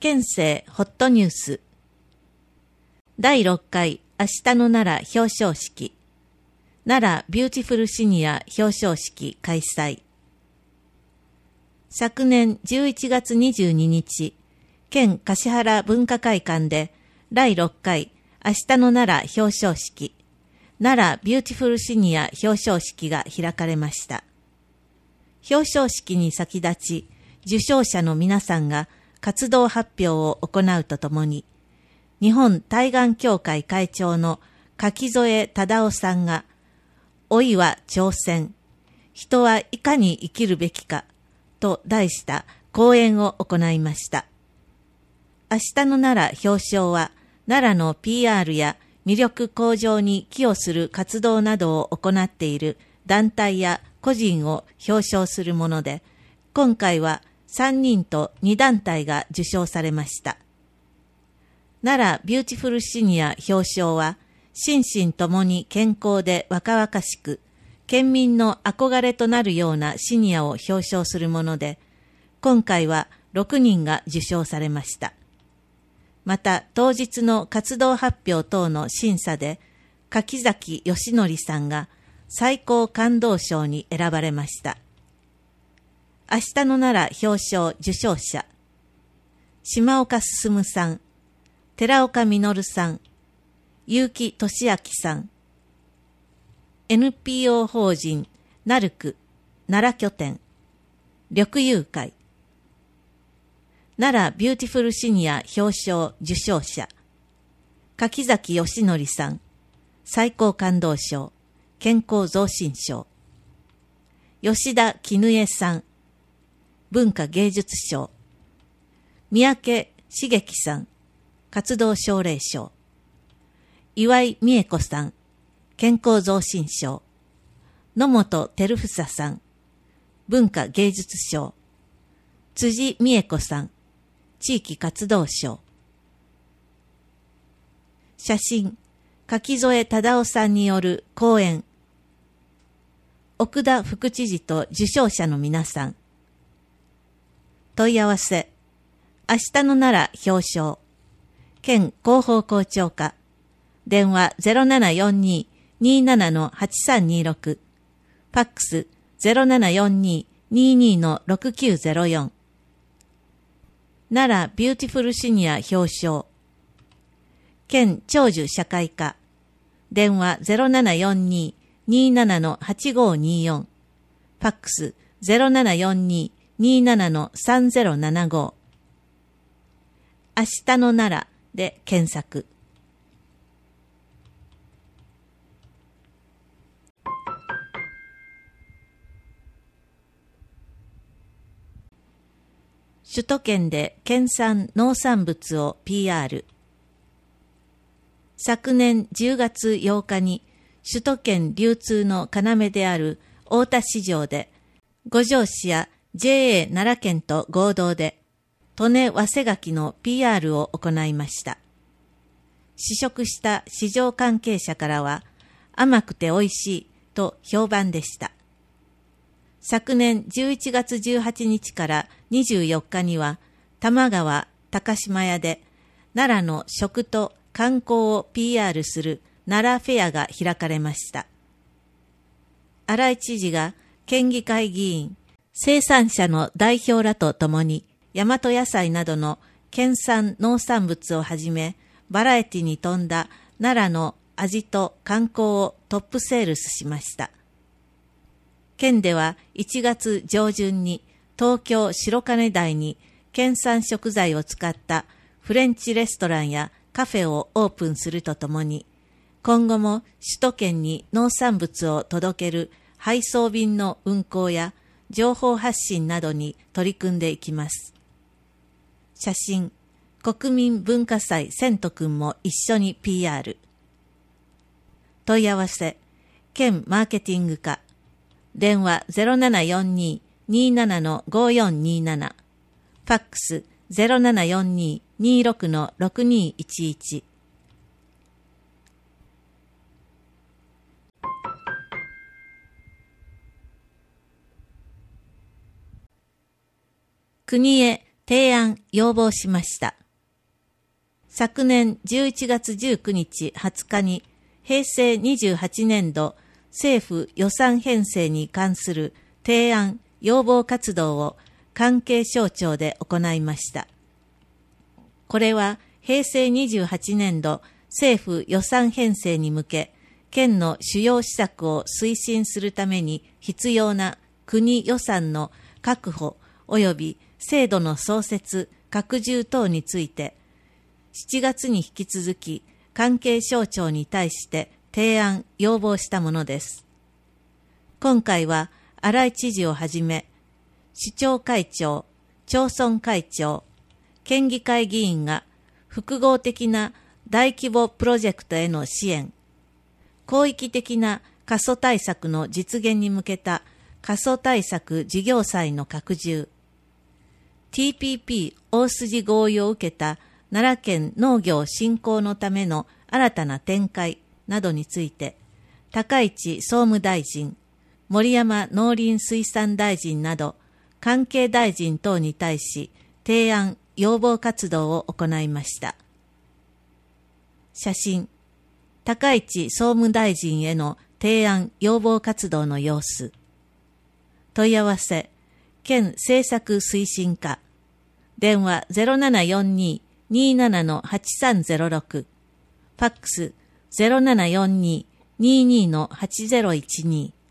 県政ホットニュース第6回明日の奈良表彰式奈良ビューティフルシニア表彰式開催。昨年11月22日、県橿原文化会館で第6回明日の奈良表彰式奈良ビューティフルシニア表彰式が開かれました。表彰式に先立ち、受賞者の皆さんが活動発表を行うとともに、日本対岸協会会長の柿添忠夫さんが、老いは挑戦、人はいかに生きるべきかと題した講演を行いました。明日の奈良表彰は、奈良の PR や魅力向上に寄与する活動などを行っている団体や個人を表彰するもので、今回は3人と2団体が受賞されました。奈良ビューティフルシニア表彰は、心身ともに健康で若々しく、県民の憧れとなるようなシニアを表彰するもので、今回は6人が受賞されました。また、当日の活動発表等の審査で、柿崎義則さんが最高感動賞に選ばれました。明日の奈良表彰受賞者、島岡進さん、寺岡実さん、結城俊明さん、NPO 法人ナルク奈良拠点、緑友会、奈良ビューティフルシニア表彰受賞者、柿崎義則さん、最高感動賞、健康増進賞、吉田絹江さん、文化芸術賞、三宅茂樹さん、活動奨励賞、岩井美恵子さん、健康増進賞、野本照房さん、文化芸術賞、辻美恵子さん、地域活動賞。写真、柿添忠夫さんによる講演。奥田副知事と受賞者の皆さん。問い合わせ、明日の奈良表彰、県広報広聴課、電話 0742-27-8326、ファックス 0742-22-6904、奈良ビューティフルシニア表彰、県長寿社会課、電話 0742-27-8524、ファックス 0742-27-3075、明日の奈良で検索。首都圏で県産農産物を PR。昨年10月8日に首都圏流通の要である大田市場で五條市や JA 奈良県と合同で利根早生柿の PR を行いました。試食した市場関係者からは甘くて美味しいと評判でした。昨年11月18日から24日には多摩川高島屋で奈良の食と観光を PR する奈良フェアが開かれました。荒井知事が県議会議員、生産者の代表らとともに大和野菜などの県産農産物をはじめバラエティに富んだ奈良の味と観光をトップセールスしました。県では1月上旬に東京白金台に県産食材を使ったフレンチレストランやカフェをオープンするとともに、今後も首都圏に農産物を届ける配送便の運行や情報発信などに取り組んでいきます。写真、国民文化祭せんとくんも一緒に PR。問い合わせ、県マーケティング課、電話 0742-27-5427、ファックス 0742-26-6211。国へ提案、要望しました。昨年11月19日20日に平成28年度政府予算編成に関する提案・要望活動を関係省庁で行いました。これは平成28年度政府予算編成に向け、県の主要施策を推進するために必要な国予算の確保及び制度の創設・拡充等について、7月に引き続き関係省庁に対して提案・要望したものです。今回は荒井知事をはじめ、市長会長、町村会長、県議会議員が複合的な大規模プロジェクトへの支援、広域的な過疎対策の実現に向けた過疎対策事業債の拡充、TPP 大筋合意を受けた奈良県農業振興のための新たな展開などについて、高市総務大臣、森山農林水産大臣など関係大臣等に対し提案・要望活動を行いました。写真、高市総務大臣への提案・要望活動の様子。問い合わせ、県政策推進課、電話 0742-27-8306、ファックス 0742-22-8012